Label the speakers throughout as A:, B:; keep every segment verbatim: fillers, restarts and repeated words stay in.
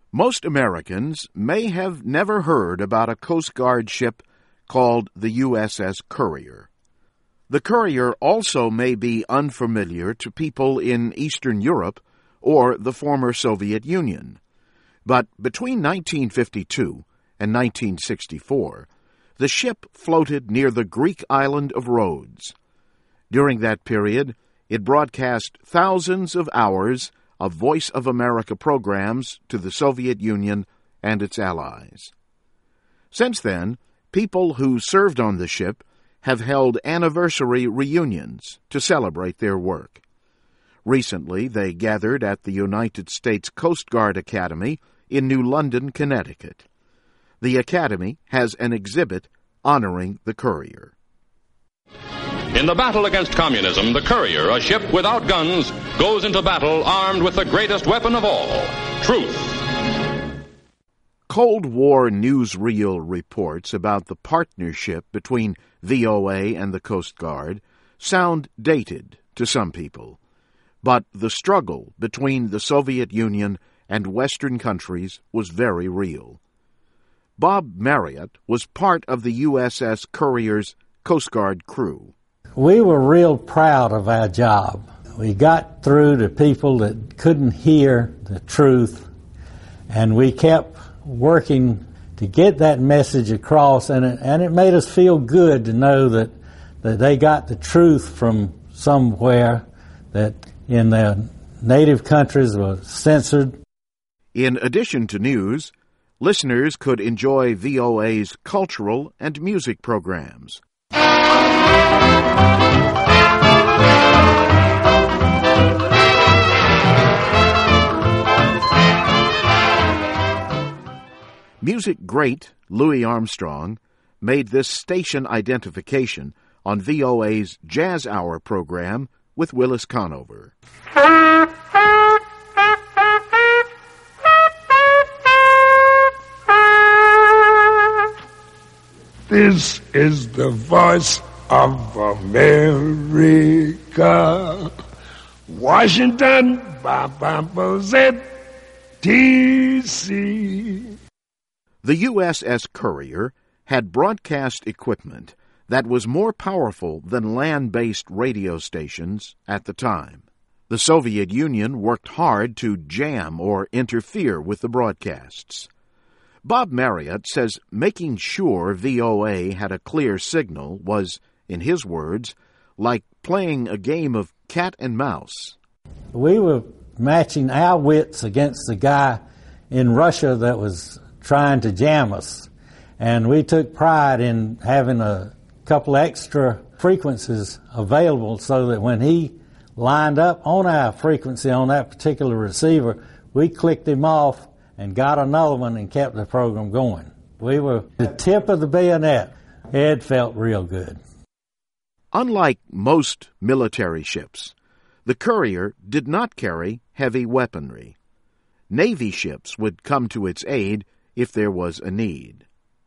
A: Most Americans may have never heard about a Coast Guard ship called the U S S Courier. The Courier also may be unfamiliar to people in Eastern Europe or the former Soviet Union. But between nineteen fifty-two and nineteen sixty-four, the ship floated near the Greek island of Rhodes. During that period, it broadcast thousands of hours of Voice of America programs to the Soviet Union and its allies. Since then, people who served on the ship have held anniversary reunions to celebrate their work. Recently, they gathered at the United States Coast Guard Academy in New London, Connecticut. The Academy has an exhibit honoring the Courier.
B: In the battle against communism, the Courier, a ship without guns, goes into battle armed with the greatest weapon of all, truth.
A: Cold War newsreel reports about the partnership between V O A and the Coast Guard sound dated to some people. But the struggle between the Soviet Union and Western countries was very real. Bob Marriott was part of the U S S Courier's Coast Guard crew.
C: We were real proud of our job. We got through to people that couldn't hear the truth, and we kept working to get that message across, and it, and it made us feel good to know that, that they got the truth from somewhere that in their native countries was censored.
A: In addition to news, listeners could enjoy V O A's cultural and music programs. Music great Louis Armstrong made this station identification on V O A's Jazz Hour program with Willis Conover.
D: This is the voice of America. Washington, D C
A: The U S S Courier had broadcast equipment that was more powerful than land-based radio stations at the time. The Soviet Union worked hard to jam or interfere with the broadcasts. Bob Marriott says making sure V O A had a clear signal was, in his words, like playing a game of cat and mouse.
C: We were matching our wits against the guy in Russia that was trying to jam us. And we took pride in having a couple extra frequencies available so that when he lined up on our frequency on that particular receiver, we clicked him off and got another one and kept the program going. We were the tip of the bayonet. It felt real good.
A: Unlike most military ships, the Courier did not carry heavy weaponry. Navy ships would come to its aid if there was a need.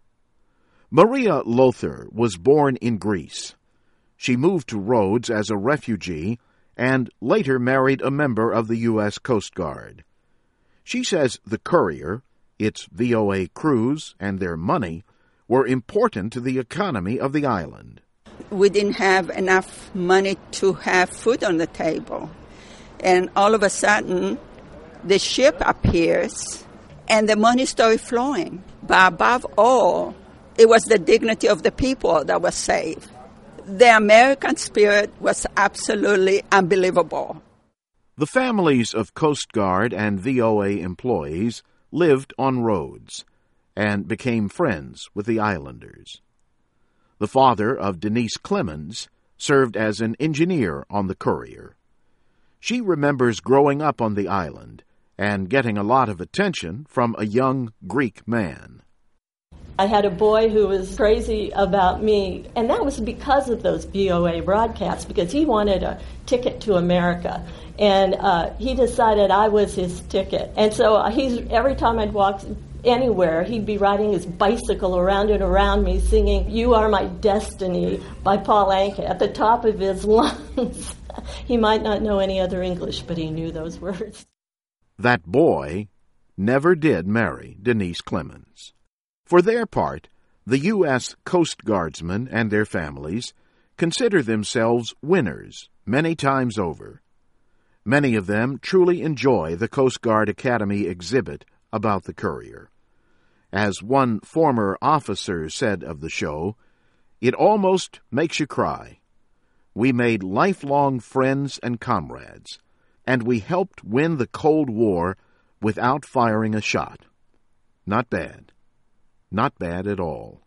A: Maria Lothar was born in Greece. She moved to Rhodes as a refugee and later married a member of the U S Coast Guard. She says the Courier, its V O A crews, and their money were important to the economy of the island.
E: We didn't have enough money to have food on the table. And all of a sudden, the ship appears, and the money started flowing. But above all, it was the dignity of the people that was saved. The American spirit was absolutely unbelievable.
A: The families of Coast Guard and V O A employees lived on Rhodes and became friends with the islanders. The father of Denise Clemens served as an engineer on the Courier. She remembers growing up on the island and getting a lot of attention from a young Greek man.
F: I had a boy who was crazy about me, and that was because of those V O A broadcasts, because he wanted a ticket to America. And uh, he decided I was his ticket. And so he's every time I'd walk anywhere, he'd be riding his bicycle around and around me singing "You Are My Destiny" by Paul Anka at the top of his lungs. He might not know any other English, but he knew those words.
A: That boy never did marry Denise Clemens. For their part, the U S Coast Guardsmen and their families consider themselves winners many times over. Many of them truly enjoy the Coast Guard Academy exhibit about the Courier. As one former officer said of the show, "It almost makes you cry. We made lifelong friends and comrades, and we helped win the Cold War without firing a shot. Not bad. Not bad at all."